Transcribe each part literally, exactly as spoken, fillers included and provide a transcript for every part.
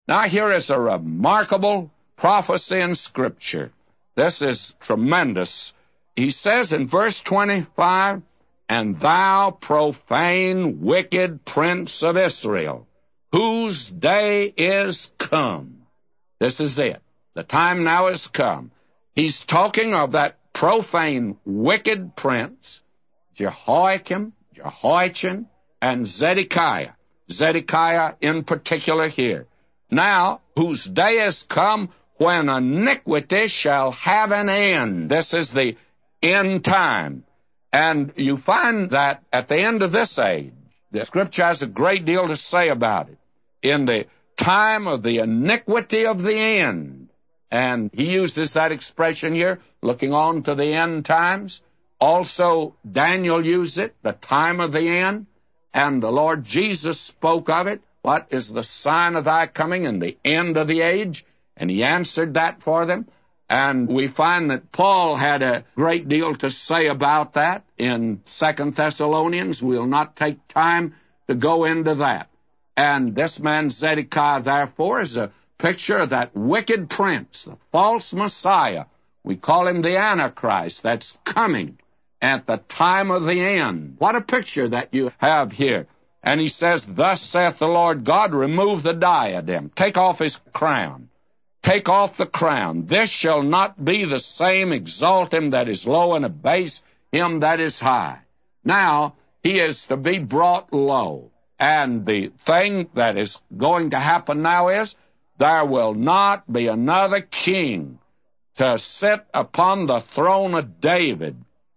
Now here is a remarkable prophecy in Scripture. This is tremendous. He says in verse twenty-five, "And thou profane, wicked prince of Israel, whose day is come." This is it. The time now is come. He's talking of that profane, wicked prince, Jehoiakim, Jehoiachin, and Zedekiah. Zedekiah in particular here. Now, whose day is come when iniquity shall have an end. This is the end time. And you find that at the end of this age, the Scripture has a great deal to say about it. In the time of the iniquity of the end. And he uses that expression here, looking on to the end times. Also, Daniel used it, the time of the end. And the Lord Jesus spoke of it. What is the sign of thy coming and the end of the age? And he answered that for them. And we find that Paul had a great deal to say about that in Second Thessalonians. We'll not take time to go into that. And this man Zedekiah, therefore, is a picture of that wicked prince, the false Messiah. We call him the Antichrist, that's coming at the time of the end. What a picture that you have here. And he says, "Thus saith the Lord God, remove the diadem." Take off his crown. Take off the crown. This shall not be the same. Exalt him that is low, and abase him that is high. Now, he is to be brought low. And the thing that is going to happen now is, there will not be another king to sit upon the throne of David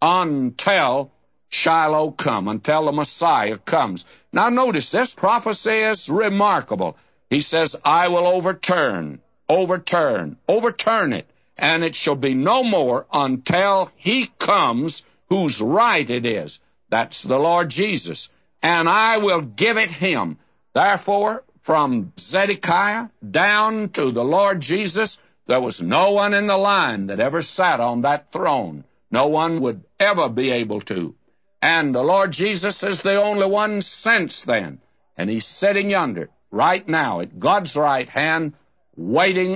until Shiloh come, until the Messiah comes. Now notice, this prophecy is remarkable. He says, "I will overturn, overturn, overturn it, and it shall be no more until he comes whose right it is." That's the Lord Jesus. "And I will give it him." Therefore, from Zedekiah down to the Lord Jesus, there was no one in the line that ever sat on that throne. No one would ever be able to. And the Lord Jesus is the only one since then. And he's sitting yonder, right now, at God's right hand, waiting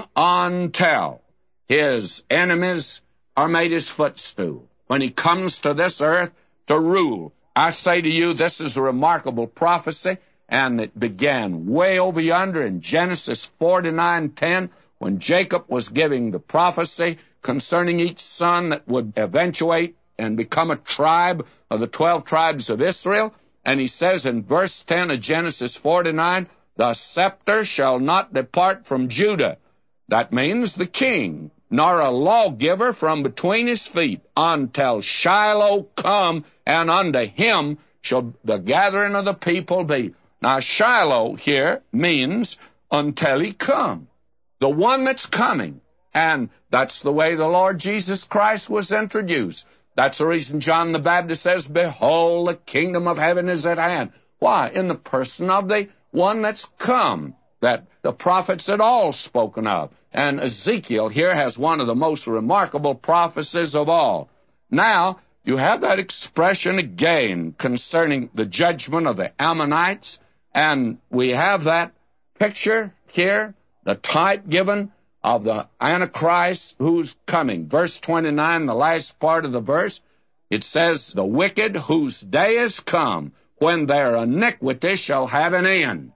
until his enemies are made his footstool. When he comes to this earth to rule. I say to you, this is a remarkable prophecy, and it began way over yonder in Genesis forty-nine ten, when Jacob was giving the prophecy concerning each son that would eventuate and become a tribe of the twelve tribes of Israel. And he says in verse ten of Genesis forty-nine, "The scepter shall not depart from Judah." That means the king, "nor a lawgiver from between his feet, until Shiloh come, and unto him shall the gathering of the people be." Now, Shiloh here means until he come, the one that's coming. And that's the way the Lord Jesus Christ was introduced. That's the reason John the Baptist says, "Behold, the kingdom of heaven is at hand." Why? In the person of the one that's come, that the prophets had all spoken of. And Ezekiel here has one of the most remarkable prophecies of all. Now, you have that expression again concerning the judgment of the Ammonites, and we have that picture here, the type given of the Antichrist who's coming. Verse twenty-nine, the last part of the verse, it says, "The wicked whose day is come, when their iniquity shall have an end."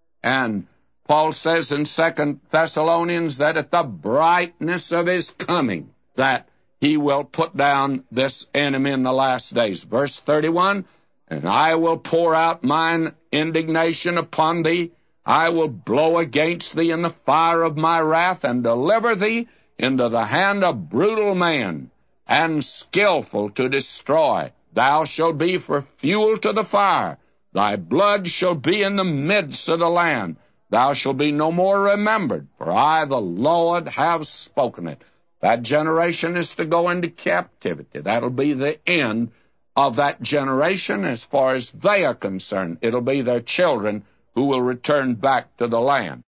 And Paul says in Second Thessalonians that at the brightness of his coming, that he will put down this enemy in the last days. Verse thirty-one, "And I will pour out mine indignation upon thee. I will blow against thee in the fire of my wrath, and deliver thee into the hand of brutal man, and skillful to destroy. Thou shalt be for fuel to the fire. Thy blood shall be in the midst of the land. Thou shalt be no more remembered, for I, the Lord, have spoken it." That generation is to go into captivity. That'll be the end of that generation as far as they are concerned. It'll be their children who will return back to the land.